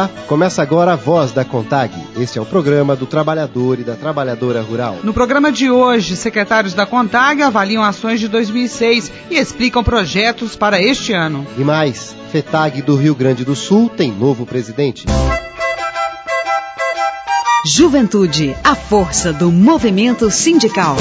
Olá, começa agora a Voz da CONTAG. Este é o programa do trabalhador e da trabalhadora rural. No programa de hoje, secretários da CONTAG avaliam ações de 2006 e explicam projetos para este ano. E mais, FETAG do Rio Grande do Sul tem novo presidente. Juventude, a força do movimento sindical.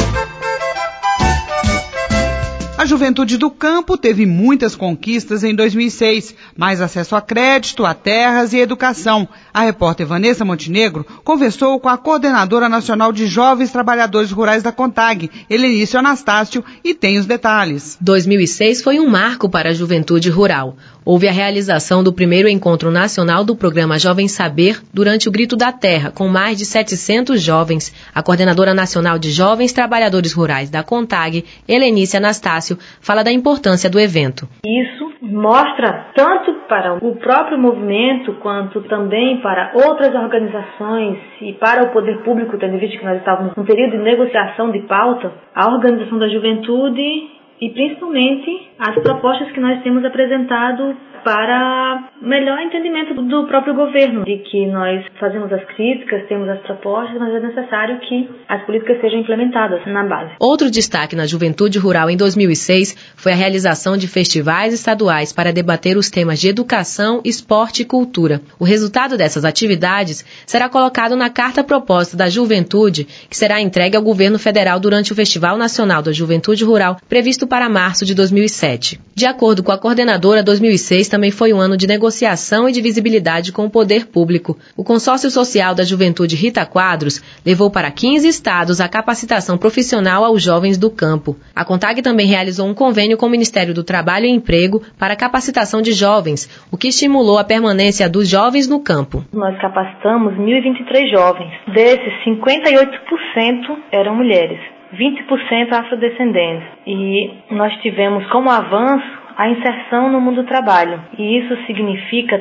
A juventude do campo teve muitas conquistas em 2006, mais acesso a crédito, a terras e educação. A repórter Vanessa Montenegro conversou com a coordenadora nacional de jovens trabalhadores rurais da CONTAG, Helenice Anastácio, e tem os detalhes. 2006 foi um marco para a juventude rural. Houve a realização do primeiro encontro nacional do programa Jovem Saber durante o Grito da Terra, com mais de 700 jovens. A coordenadora nacional de jovens trabalhadores rurais da CONTAG, Helenice Anastácio, fala da importância do evento. Isso mostra tanto para o próprio movimento, quanto também para outras organizações e para o poder público, tendo visto que nós estávamos num período de negociação de pauta, a organização da juventude e principalmente as propostas que nós temos apresentado para melhor entendimento do próprio governo, de que nós fazemos as críticas, temos as propostas, mas é necessário que as políticas sejam implementadas na base. Outro destaque na juventude rural em 2006 foi a realização de festivais estaduais para debater os temas de educação, esporte e cultura. O resultado dessas atividades será colocado na Carta Proposta da Juventude, que será entregue ao governo federal durante o Festival Nacional da Juventude Rural, previsto para março de 2007. De acordo com a coordenadora, 2006 também foi um ano de negociação e de visibilidade com o poder público. O Consórcio Social da Juventude Rita Quadros levou para 15 estados a capacitação profissional aos jovens do campo. A CONTAG também realizou um convênio com o Ministério do Trabalho e Emprego para a capacitação de jovens, o que estimulou a permanência dos jovens no campo. Nós capacitamos 1.023 jovens. Desses, 58% eram mulheres, 20% afrodescendentes. E nós tivemos como avanço a inserção no mundo do trabalho. E isso significa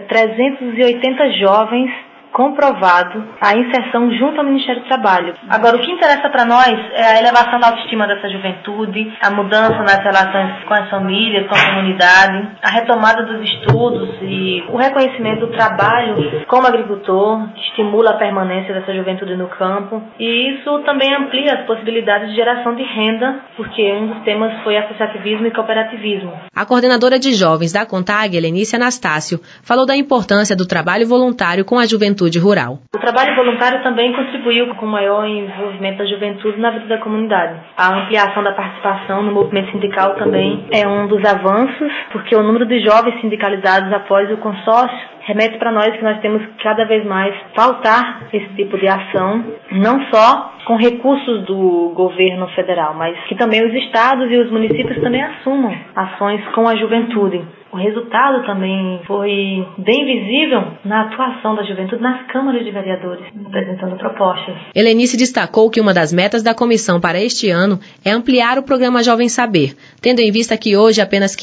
380 jovens comprovado a inserção junto ao Ministério do Trabalho. Agora, o que interessa para nós é a elevação da autoestima dessa juventude, a mudança nas relações com as famílias, com a comunidade, a retomada dos estudos e o reconhecimento do trabalho como agricultor, que estimula a permanência dessa juventude no campo. E isso também amplia as possibilidades de geração de renda, porque um dos temas foi associativismo e cooperativismo. A coordenadora de jovens da CONTAG, Helenice Anastácio, falou da importância do trabalho voluntário com a juventude rural. O trabalho voluntário também contribuiu com o maior envolvimento da juventude na vida da comunidade. A ampliação da participação no movimento sindical também é um dos avanços, porque o número de jovens sindicalizados após o consórcio remete para nós que nós temos que cada vez mais pautar esse tipo de ação, não só com recursos do governo federal, mas que também os estados e os municípios também assumam ações com a juventude. O resultado também foi bem visível na atuação da juventude nas câmaras de vereadores, apresentando propostas. Helenice destacou que uma das metas da comissão para este ano é ampliar o programa Jovem Saber, tendo em vista que hoje apenas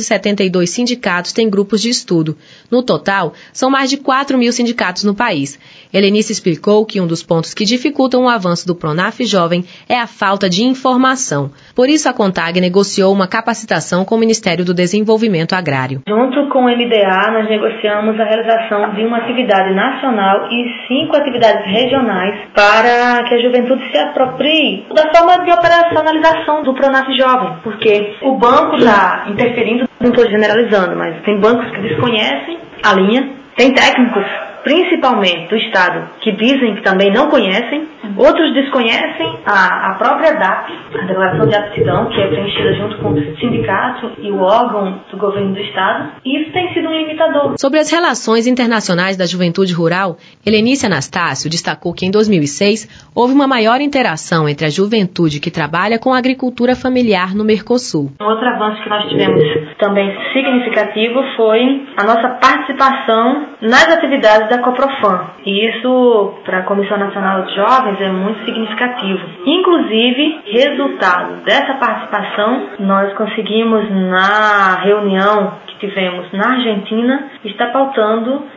572 sindicatos têm grupos de estudo. No total, são mais de 4.000 sindicatos no país. Helenice explicou que um dos pontos que dificultam o avanço do Pronaf Jovem é a falta de informação. Por isso, a CONTAG negociou uma capacitação com o Ministério do Desenvolvimento Agrário. Junto com o MDA, nós negociamos a realização de uma atividade nacional e 5 atividades regionais para que a juventude se aproprie da forma de operacionalização do Pronaf Jovem, porque o banco está interferindo, não estou generalizando, mas tem bancos que desconhecem a linha, tem técnicos, principalmente do Estado, que dizem que também não conhecem, outros desconhecem a própria DAP, a Declaração de Aptidão, que é preenchida junto com o sindicato e o órgão do governo do Estado, e isso tem sido um limitador. Sobre as relações internacionais da juventude rural, Helenice Anastácio destacou que em 2006 houve uma maior interação entre a juventude que trabalha com a agricultura familiar no Mercosul. Um outro avanço que nós tivemos também significativo foi a nossa participação nas atividades da Coprofam. E isso, para a Comissão Nacional de Jovens, é muito significativo. Inclusive, resultado dessa participação, nós conseguimos, na reunião que tivemos na Argentina, está pautando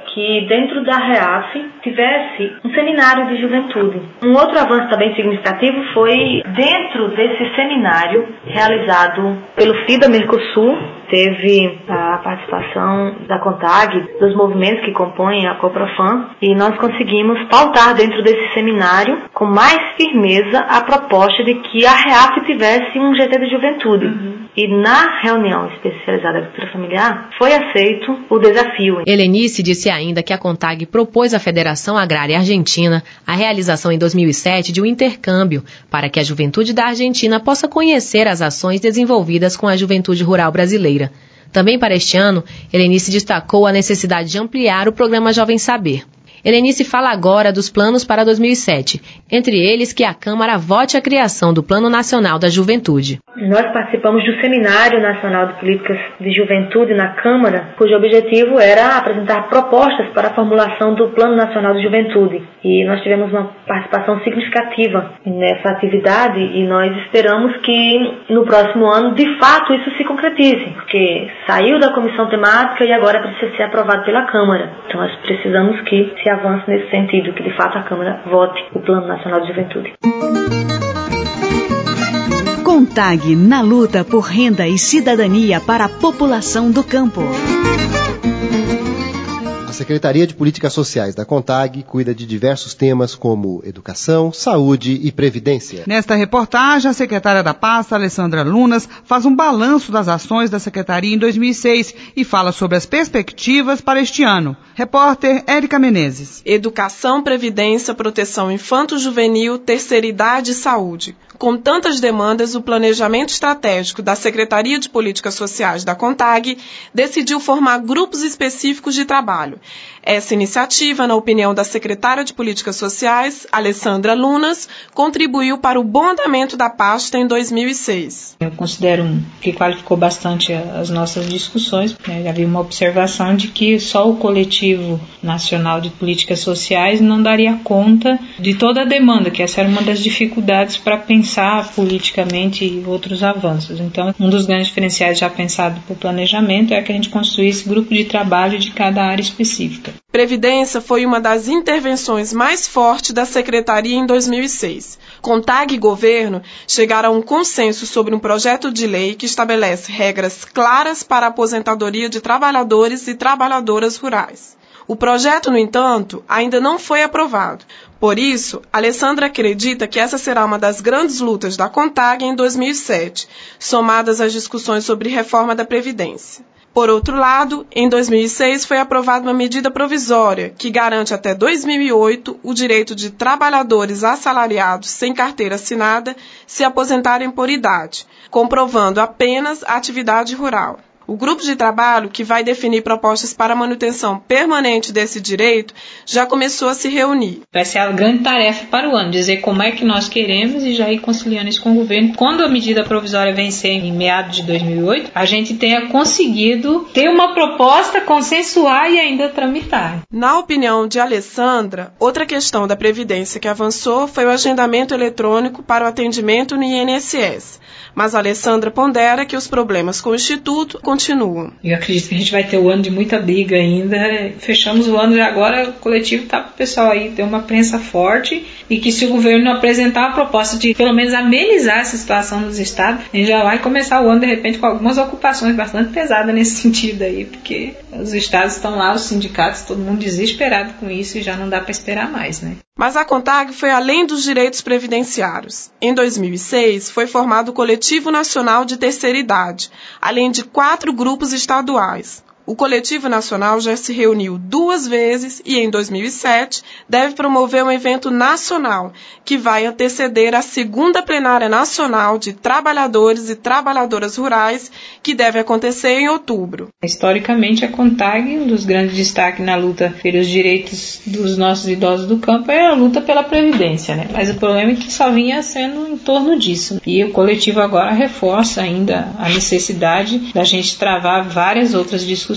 que dentro da REAF tivesse um seminário de juventude. Um outro avanço também significativo foi dentro desse seminário realizado pelo FIDA Mercosul, teve a participação da CONTAG, dos movimentos que compõem a COPROFAN, e nós conseguimos pautar dentro desse seminário com mais firmeza a proposta de que a REAF tivesse um GT de juventude. E na reunião especializada da agricultura familiar foi aceito o desafio. Helenice disse ainda que a CONTAG propôs à Federação Agrária Argentina a realização em 2007 de um intercâmbio para que a juventude da Argentina possa conhecer as ações desenvolvidas com a juventude rural brasileira. Também para este ano, Helenice destacou a necessidade de ampliar o programa Jovem Saber. Helenice fala agora dos planos para 2007, entre eles que a Câmara vote a criação do Plano Nacional da Juventude. Nós participamos do Seminário Nacional de Políticas de Juventude na Câmara, cujo objetivo era apresentar propostas para a formulação do Plano Nacional de Juventude. E nós tivemos uma participação significativa nessa atividade e nós esperamos que no próximo ano, de fato, isso se concretize, porque saiu da comissão temática e agora precisa ser aprovado pela Câmara. Então nós precisamos que se avance nesse sentido, que de fato a Câmara vote o Plano Nacional de Juventude. CONTAG na luta por renda e cidadania para a população do campo. A Secretaria de Políticas Sociais da CONTAG cuida de diversos temas como educação, saúde e previdência. Nesta reportagem, a secretária da pasta, Alessandra Lunas, faz um balanço das ações da Secretaria em 2006 e fala sobre as perspectivas para este ano. Repórter Érica Menezes. Educação, previdência, proteção infanto-juvenil, terceira idade e saúde. Com tantas demandas, o planejamento estratégico da Secretaria de Políticas Sociais da CONTAG decidiu formar grupos específicos de trabalho. Essa iniciativa, na opinião da secretária de Políticas Sociais, Alessandra Lunas, contribuiu para o bom andamento da pasta em 2006. Eu considero que qualificou bastante as nossas discussões. Havia uma observação de que só o Coletivo Nacional de Políticas Sociais não daria conta de toda a demanda, que essa era uma das dificuldades para pensar politicamente outros avanços. Então, um dos grandes diferenciais já pensado por planejamento é que a gente construísse grupo de trabalho de cada área específica. Previdência foi uma das intervenções mais fortes da Secretaria em 2006. CONTAG e governo chegaram a um consenso sobre um projeto de lei que estabelece regras claras para a aposentadoria de trabalhadores e trabalhadoras rurais. O projeto, no entanto, ainda não foi aprovado. Por isso, Alessandra acredita que essa será uma das grandes lutas da CONTAG em 2007, somadas às discussões sobre reforma da Previdência. Por outro lado, em 2006 foi aprovada uma medida provisória que garante até 2008 o direito de trabalhadores assalariados sem carteira assinada se aposentarem por idade, comprovando apenas a atividade rural. O grupo de trabalho, que vai definir propostas para a manutenção permanente desse direito, já começou a se reunir. Vai ser a grande tarefa para o ano, dizer como é que nós queremos e já ir conciliando isso com o governo. Quando a medida provisória vencer em meados de 2008, a gente tenha conseguido ter uma proposta, consensuar e ainda tramitar. Na opinião de Alessandra, outra questão da Previdência que avançou foi o agendamento eletrônico para o atendimento no INSS. Mas a Alessandra pondera que os problemas com o Instituto continuam. Eu acredito que a gente vai ter um ano de muita briga ainda. Fechamos o ano e agora o coletivo está para o pessoal aí ter uma prensa forte e que se o governo não apresentar uma proposta de pelo menos amenizar essa situação nos estados, a gente já vai começar o ano de repente com algumas ocupações bastante pesadas nesse sentido aí, porque os estados estão lá, os sindicatos, todo mundo desesperado com isso e já não dá para esperar mais, né? Mas a CONTAG foi além dos direitos previdenciários. Em 2006, foi formado o Coletivo Nacional de Terceira Idade, além de 4 grupos estaduais. O Coletivo Nacional já se reuniu 2 vezes e, em 2007, deve promover um evento nacional que vai anteceder a 2ª Plenária Nacional de Trabalhadores e Trabalhadoras Rurais, que deve acontecer em outubro. Historicamente, a CONTAG, um dos grandes destaques na luta pelos direitos dos nossos idosos do campo é a luta pela Previdência, né? Mas o problema é que só vinha sendo em torno disso. E o coletivo agora reforça ainda a necessidade da gente travar várias outras discussões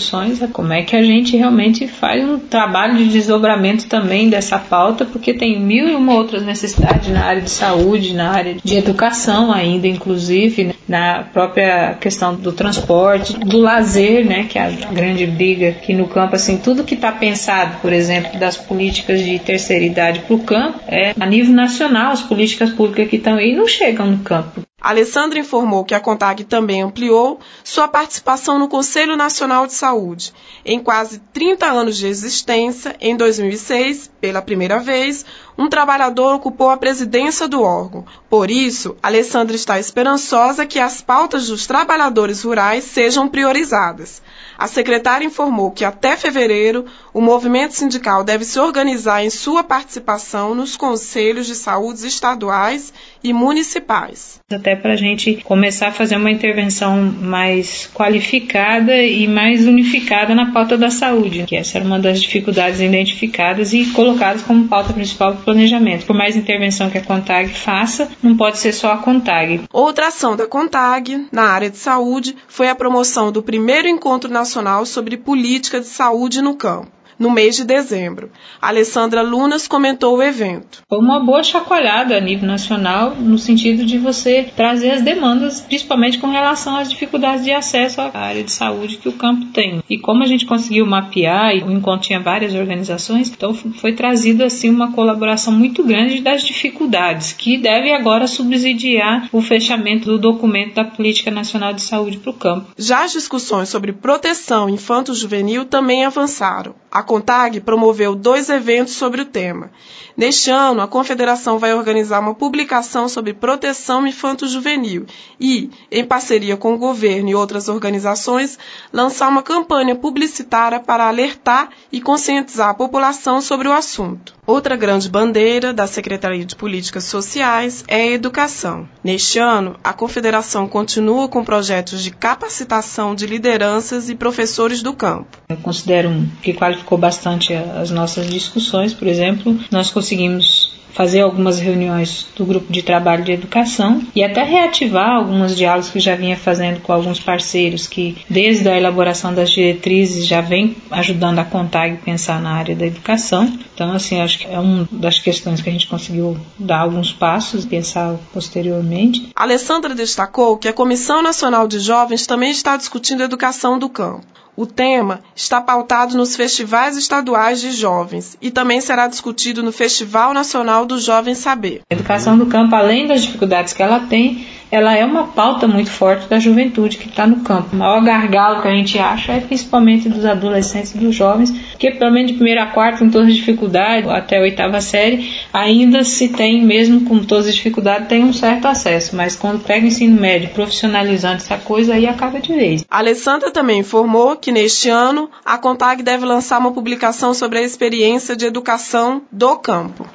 discussões é como é que a gente realmente faz um trabalho de desdobramento também dessa pauta, porque tem 1001 outras necessidades na área de saúde, na área de educação ainda, inclusive, né, na própria questão do transporte, do lazer, né, que é a grande briga aqui no campo, assim, tudo que está pensado, por exemplo, das políticas de terceira idade para o campo, é a nível nacional, as políticas públicas que estão aí não chegam no campo. Alessandra informou que a CONTAG também ampliou sua participação no Conselho Nacional de Saúde. Em quase 30 anos de existência, em 2006, pela primeira vez, um trabalhador ocupou a presidência do órgão. Por isso, Alessandra está esperançosa que as pautas dos trabalhadores rurais sejam priorizadas. A secretária informou que até fevereiro, o movimento sindical deve se organizar em sua participação nos conselhos de saúde estaduais e municipais. Até para a gente começar a fazer uma intervenção mais qualificada e mais unificada na pauta da saúde, que essa era uma das dificuldades identificadas e colocadas como pauta principal do planejamento. Por mais intervenção que a CONTAG faça, não pode ser só a CONTAG. Outra ação da CONTAG, na área de saúde, foi a promoção do primeiro encontro nacional sobre política de saúde no campo, no mês de dezembro. Alessandra Lunas comentou o evento. Foi uma boa chacoalhada a nível nacional, no sentido de você trazer as demandas, principalmente com relação às dificuldades de acesso à área de saúde que o campo tem. E como a gente conseguiu mapear, e o encontro tinha várias organizações, então foi trazido assim uma colaboração muito grande das dificuldades, que deve agora subsidiar o fechamento do documento da Política Nacional de Saúde para o campo. Já as discussões sobre proteção infanto-juvenil também avançaram. A CONTAG promoveu 2 eventos sobre o tema. Neste ano, a Confederação vai organizar uma publicação sobre proteção infanto-juvenil e, em parceria com o governo e outras organizações, lançar uma campanha publicitária para alertar e conscientizar a população sobre o assunto. Outra grande bandeira da Secretaria de Políticas Sociais é a educação. Neste ano, a Confederação continua com projetos de capacitação de lideranças e professores do campo. Eu considero que qualificou bastante as nossas discussões. Por exemplo, nós conseguimos fazer algumas reuniões do grupo de trabalho de educação e até reativar alguns diálogos que já vinha fazendo com alguns parceiros que, desde a elaboração das diretrizes, já vem ajudando a CONTAG a pensar na área da educação. Então, assim, acho que é uma das questões que a gente conseguiu dar alguns passos e pensar posteriormente. Alessandra destacou que a Comissão Nacional de Jovens também está discutindo a educação do campo. O tema está pautado nos festivais estaduais de jovens e também será discutido no Festival Nacional do Jovem Saber. A educação do campo, além das dificuldades que ela tem, ela é uma pauta muito forte da juventude que está no campo. O maior gargalo que a gente acha é principalmente dos adolescentes e dos jovens, porque pelo menos de 1ª a 4ª, com todas as dificuldades, até a 8ª série, ainda se tem, mesmo com todas as dificuldades, tem um certo acesso, mas quando pega o ensino médio, profissionalizando essa coisa, aí acaba de vez. A Alessandra também informou que neste ano a CONTAG deve lançar uma publicação sobre a experiência de educação do campo.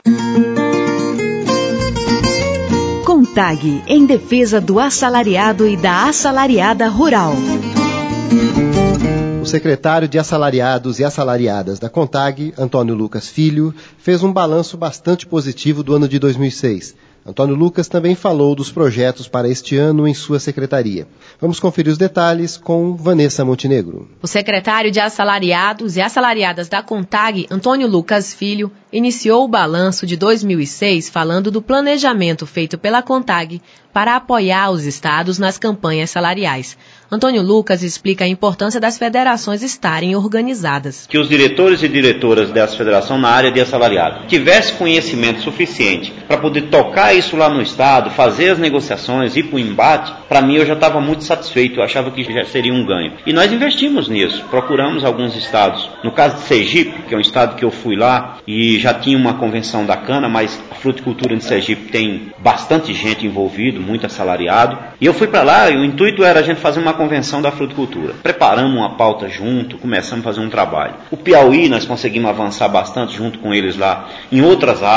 CONTAG, em defesa do assalariado e da assalariada rural. O secretário de Assalariados e Assalariadas da CONTAG, Antônio Lucas Filho, fez um balanço bastante positivo do ano de 2006. Antônio Lucas também falou dos projetos para este ano em sua secretaria. Vamos conferir os detalhes com Vanessa Montenegro. O secretário de Assalariados e Assalariadas da CONTAG, Antônio Lucas Filho, iniciou o balanço de 2006 falando do planejamento feito pela CONTAG para apoiar os estados nas campanhas salariais. Antônio Lucas explica a importância das federações estarem organizadas. Que os diretores e diretoras dessa federação na área de assalariado tivessem conhecimento suficiente para poder tocar isso lá no estado, fazer as negociações, ir para o embate, para mim eu já estava muito satisfeito, eu achava que já seria um ganho. E nós investimos nisso, procuramos alguns estados. No caso de Sergipe, que é um estado que eu fui lá e já tinha uma convenção da cana, mas a fruticultura de Sergipe tem bastante gente envolvida, muito assalariado. E eu fui para lá e o intuito era a gente fazer uma convenção da fruticultura. Preparamos uma pauta junto, começamos a fazer um trabalho. O Piauí nós conseguimos avançar bastante junto com eles lá em outras áreas,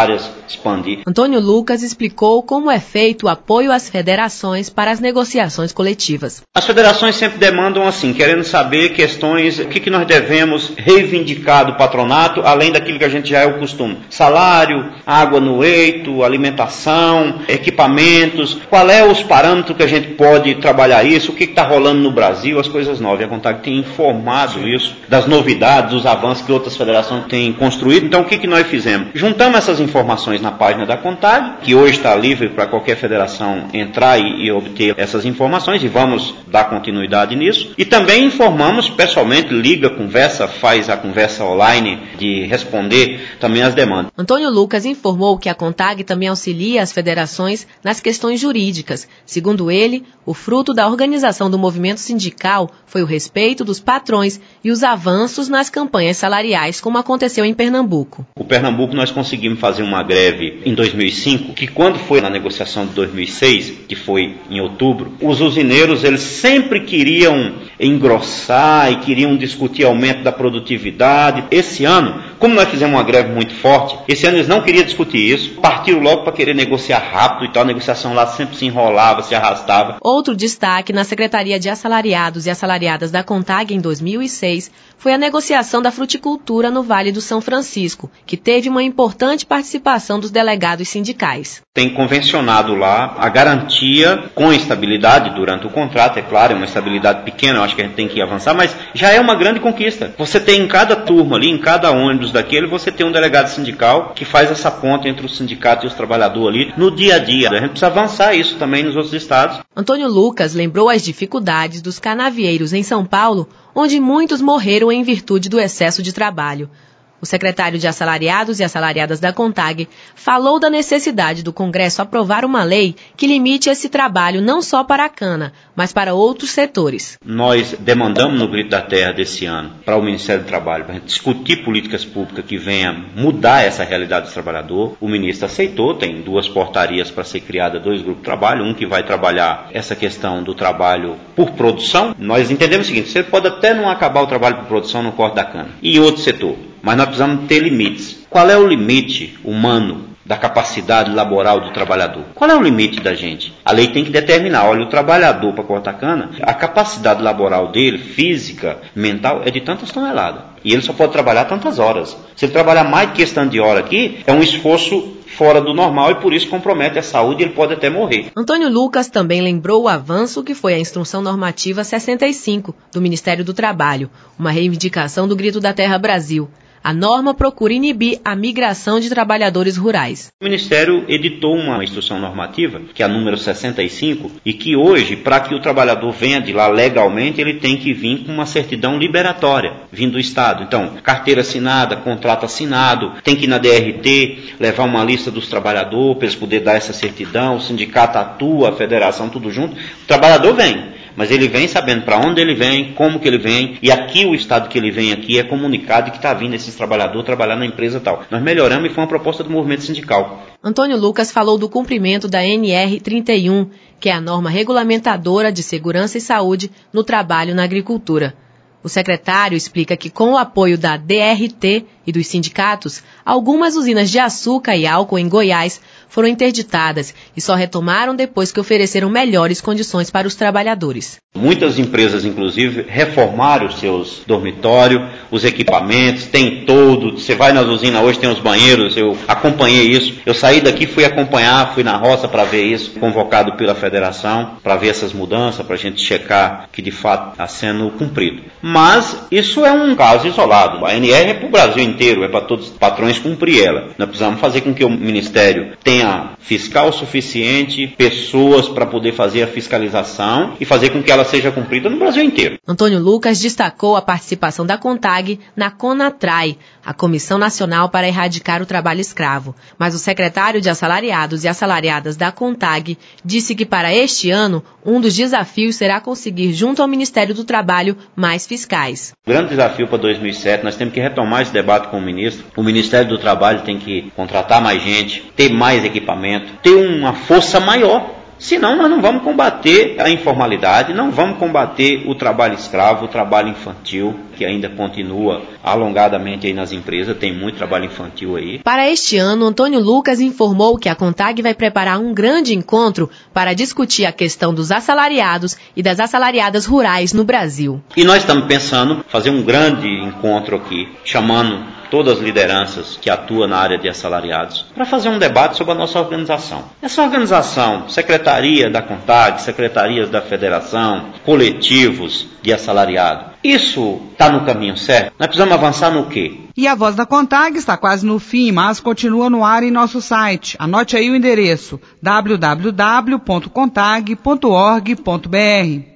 expandir. Antônio Lucas explicou como é feito o apoio às federações para as negociações coletivas. As federações sempre demandam assim, querendo saber questões, o que nós devemos reivindicar do patronato, além daquilo que a gente já é o costume. Salário, água no leito, alimentação, equipamentos, qual é os parâmetros que a gente pode trabalhar isso, o que está rolando no Brasil, as coisas novas. E a CONTAG tem informado isso, das novidades, dos avanços que outras federações têm construído. Então o que nós fizemos? Juntamos essas informações na página da CONTAG, que hoje está livre para qualquer federação entrar e obter essas informações, e vamos dar continuidade nisso. E também informamos pessoalmente, liga, conversa, faz a conversa online de responder também as demandas. Antônio Lucas informou que a CONTAG também auxilia as federações nas questões jurídicas. Segundo ele, o fruto da organização do movimento sindical foi o respeito dos patrões e os avanços nas campanhas salariais, como aconteceu em Pernambuco. O Pernambuco nós conseguimos fazer uma greve em 2005, que quando foi na negociação de 2006, que foi em outubro, os usineiros eles sempre queriam engrossar e queriam discutir aumento da produtividade. Esse ano, como nós fizemos uma greve muito forte, esse ano eles não queriam discutir isso, partiram logo para querer negociar rápido e tal, a negociação lá sempre se enrolava, se arrastava. Outro destaque na Secretaria de Assalariados e Assalariadas da CONTAG em 2006 foi a negociação da fruticultura no Vale do São Francisco, que teve uma importante participação dos delegados sindicais. Tem convencionado lá a garantia com estabilidade durante o contrato, é claro, é uma estabilidade pequena, eu acho que a gente tem que avançar, mas já é uma grande conquista. Você tem em cada turma ali, em cada ônibus daquele, você tem um delegado sindical que faz essa ponta entre o sindicato e os trabalhadores ali no dia a dia. A gente precisa avançar isso também nos outros estados. Antônio Lucas lembrou as dificuldades dos canavieiros em São Paulo, onde muitos morreram em virtude do excesso de trabalho. O secretário de Assalariados e Assalariadas da CONTAG falou da necessidade do Congresso aprovar uma lei que limite esse trabalho não só para a cana, mas para outros setores. Nós demandamos no Grito da Terra desse ano para o Ministério do Trabalho, para a gente discutir políticas públicas que venham mudar essa realidade do trabalhador. O ministro aceitou, tem 2 portarias para ser criada, 2 grupos de trabalho, um que vai trabalhar essa questão do trabalho por produção. Nós entendemos o seguinte, você pode até não acabar o trabalho por produção no corte da cana. E outro setor. Mas nós precisamos ter limites. Qual é o limite humano da capacidade laboral do trabalhador? Qual é o limite da gente? A lei tem que determinar, olha, o trabalhador para cortar cana, a capacidade laboral dele, física, mental, é de tantas toneladas. E ele só pode trabalhar tantas horas. Se ele trabalhar mais que esse tanto de hora aqui, é um esforço fora do normal e por isso compromete a saúde e ele pode até morrer. Antônio Lucas também lembrou o avanço que foi a Instrução Normativa 65 do Ministério do Trabalho, uma reivindicação do Grito da Terra Brasil. A norma procura inibir a migração de trabalhadores rurais. O Ministério editou uma instrução normativa, que é a número 65, e que hoje, para que o trabalhador venha de lá legalmente, ele tem que vir com uma certidão liberatória, vindo do Estado. Então, carteira assinada, contrato assinado, tem que ir na DRT, levar uma lista dos trabalhadores, para eles poderem dar essa certidão, o sindicato atua, a federação, tudo junto. O trabalhador vem. Mas ele vem sabendo para onde ele vem, como que ele vem, e aqui o estado que ele vem aqui é comunicado que está vindo esses trabalhadores trabalhar na empresa tal. Nós melhoramos e foi uma proposta do movimento sindical. Antônio Lucas falou do cumprimento da NR 31, que é a norma regulamentadora de segurança e saúde no trabalho na agricultura. O secretário explica que, com o apoio da DRT e dos sindicatos, algumas usinas de açúcar e álcool em Goiás foram interditadas e só retomaram depois que ofereceram melhores condições para os trabalhadores. Muitas empresas, inclusive, reformaram os seus dormitórios, os equipamentos, tem todo. Você vai nas usinas hoje, tem os banheiros, eu acompanhei isso. Eu saí daqui, fui acompanhar, fui na roça para ver isso, convocado pela federação, para ver essas mudanças, para a gente checar que de fato está sendo cumprido. Mas isso é um caso isolado. A NR é para o Brasil inteiro, é para todos os patrões cumprir ela. Nós precisamos fazer com que o Ministério tenha fiscal suficiente, pessoas para poder fazer a fiscalização e fazer com que ela seja cumprida no Brasil inteiro. Antônio Lucas destacou a participação da CONTAG na CONATRAI, a Comissão Nacional para Erradicar o Trabalho Escravo. Mas o secretário de Assalariados e Assalariadas da CONTAG disse que para este ano, um dos desafios será conseguir junto ao Ministério do Trabalho mais fiscais. O grande desafio para 2007, nós temos que retomar esse debate com o ministro. O Ministério do Trabalho tem que contratar mais gente, ter mais equipamento, ter uma força maior. Senão nós não vamos combater a informalidade, não vamos combater o trabalho escravo, o trabalho infantil, que ainda continua alongadamente aí nas empresas, tem muito trabalho infantil aí. Para este ano, Antônio Lucas informou que a CONTAG vai preparar um grande encontro para discutir a questão dos assalariados e das assalariadas rurais no Brasil. E nós estamos pensando em fazer um grande encontro aqui, chamando todas as lideranças que atuam na área de assalariados, para fazer um debate sobre a nossa organização. Essa organização, secretaria da CONTAG, secretarias da Federação, coletivos de assalariado, isso está no caminho certo? Nós precisamos avançar no quê? E a Voz da CONTAG está quase no fim, mas continua no ar em nosso site. Anote aí o endereço www.contag.org.br.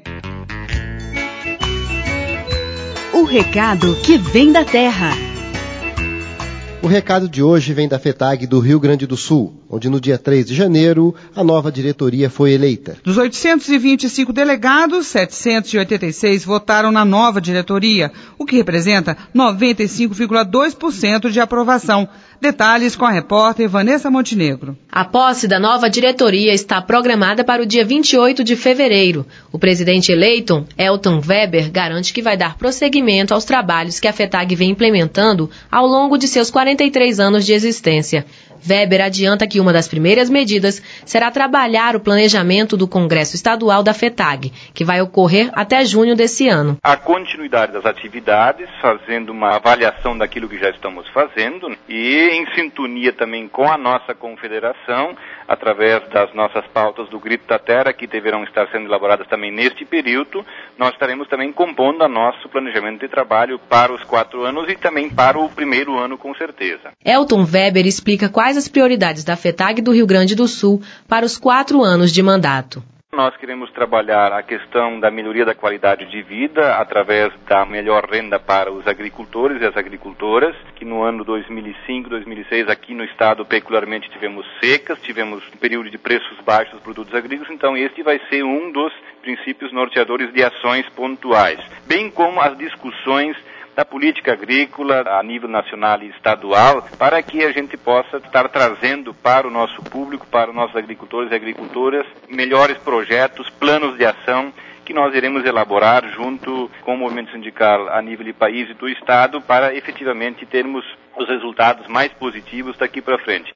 O recado que vem da terra. O recado de hoje vem da FETAG do Rio Grande do Sul, onde no dia 3 de janeiro a nova diretoria foi eleita. Dos 825 delegados, 786 votaram na nova diretoria, o que representa 95,2% de aprovação. Detalhes com a repórter Vanessa Montenegro. A posse da nova diretoria está programada para o dia 28 de fevereiro. O presidente eleito, Elton Weber, garante que vai dar prosseguimento aos trabalhos que a FETAG vem implementando ao longo de seus 43 anos de existência. Weber adianta que uma das primeiras medidas será trabalhar o planejamento do Congresso Estadual da FETAG, que vai ocorrer até junho desse ano. A continuidade das atividades, fazendo uma avaliação daquilo que já estamos fazendo e em sintonia também com a nossa confederação, através das nossas pautas do Grito da Terra, que deverão estar sendo elaboradas também neste período, nós estaremos também compondo o nosso planejamento de trabalho para os 4 anos e também para o primeiro ano, com certeza. Elton Weber explica quais as prioridades da FETAG do Rio Grande do Sul para os 4 anos de mandato. Nós queremos trabalhar a questão da melhoria da qualidade de vida através da melhor renda para os agricultores e as agricultoras, que no ano 2005, 2006 aqui no estado peculiarmente tivemos secas, tivemos um período de preços baixos dos produtos agrícolas, então este vai ser um dos princípios norteadores de ações pontuais, bem como as discussões da política agrícola a nível nacional e estadual, para que a gente possa estar trazendo para o nosso público, para os nossos agricultores e agricultoras, melhores projetos, planos de ação que nós iremos elaborar junto com o movimento sindical a nível de país e do estado para efetivamente termos os resultados mais positivos daqui para frente.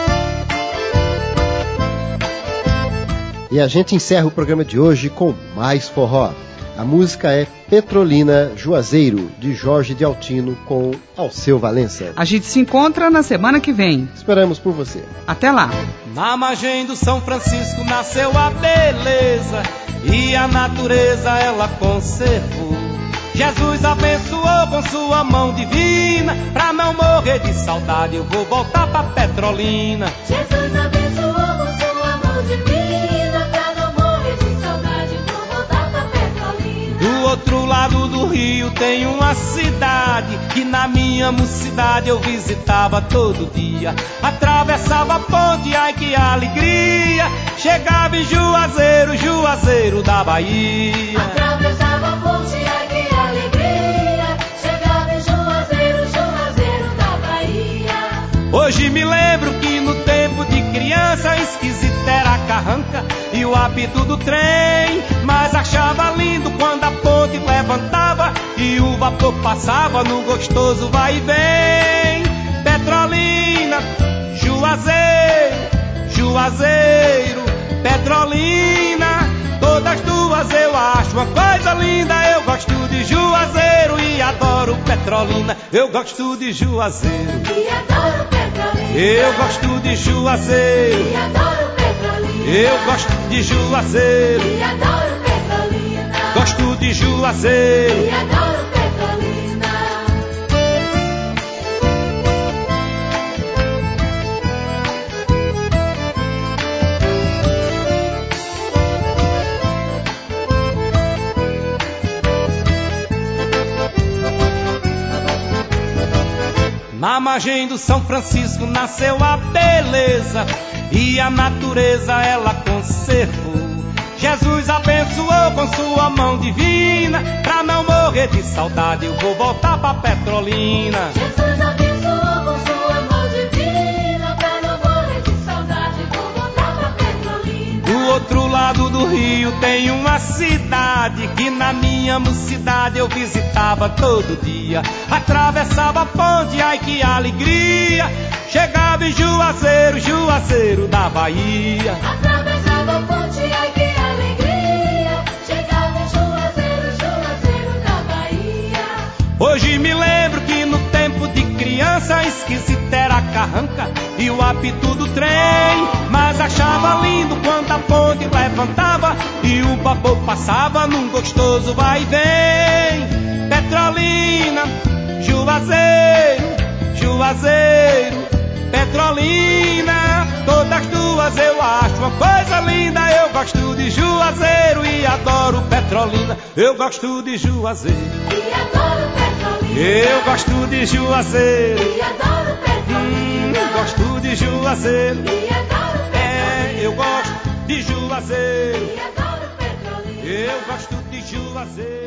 E a gente encerra o programa de hoje com mais forró. A música é Petrolina Juazeiro, de Jorge de Altino, com Alceu Valença. A gente se encontra na semana que vem. Esperamos por você. Até lá. Na margem do São Francisco nasceu a beleza e a natureza ela conservou. Jesus abençoou com sua mão divina, pra não morrer de saudade eu vou voltar pra Petrolina. Jesus abençoou com sua mão divina, pra não morrer de saudade eu vou voltar pra Petrolina. Do outro lado do rio tem uma cidade que na minha mocidade eu visitava todo dia. Atravessava a ponte, ai que alegria, chegava em Juazeiro, Juazeiro da Bahia. Atravessava a ponte, ai que alegria, chegava em Juazeiro, Juazeiro da Bahia. Hoje me lembro que no tempo de criança esquisita era a carranca e o apito do trem, mas achava lindo quando a ponte levantava e o vapor passava no gostoso vai e vem. Petrolina, Juazeiro, Juazeiro, Petrolina, todas duas eu acho uma coisa linda. Eu gosto de Juazeiro e adoro Petrolina. Eu gosto de Juazeiro e adoro Petrolina. Eu gosto de Juazeiro e adoro Petrolina. Eu gosto de Juazeiro e adoro Petrolina. Gosto de Juazeiro e adoro Petrolina. Na margem do São Francisco nasceu a beleza e a natureza ela conservou. Jesus abençoou com sua mão divina, pra não morrer de saudade eu vou voltar pra Petrolina. Jesus abençoou com sua mão divina, pra não morrer de saudade eu vou voltar pra Petrolina. Do outro lado do rio tem uma cidade que na minha mocidade eu visitava todo dia. Atravessava a ponte, ai que alegria, chegava em Juazeiro, Juazeiro da Bahia. Atravessava a ponte, ai que alegria, chegava em Juazeiro, Juazeiro da Bahia. Hoje me lembro que no tempo de criança esquisita era a carranca e o apito do trem, mas achava lindo quando a ponte levantava e o babô passava num gostoso vai e vem. Petrolina, Juazeiro, Juazeiro, Petrolina, todas duas eu acho uma coisa linda. Eu gosto de Juazeiro e adoro Petrolina. Eu gosto de Juazeiro E adoro Petrolina. eu gosto de Juazeiro, E adoro Petrolina. gosto de Juazeiro, E adoro Petrolina. eu gosto de Juazeiro, E adoro Petrolina. eu gosto de Juazeiro.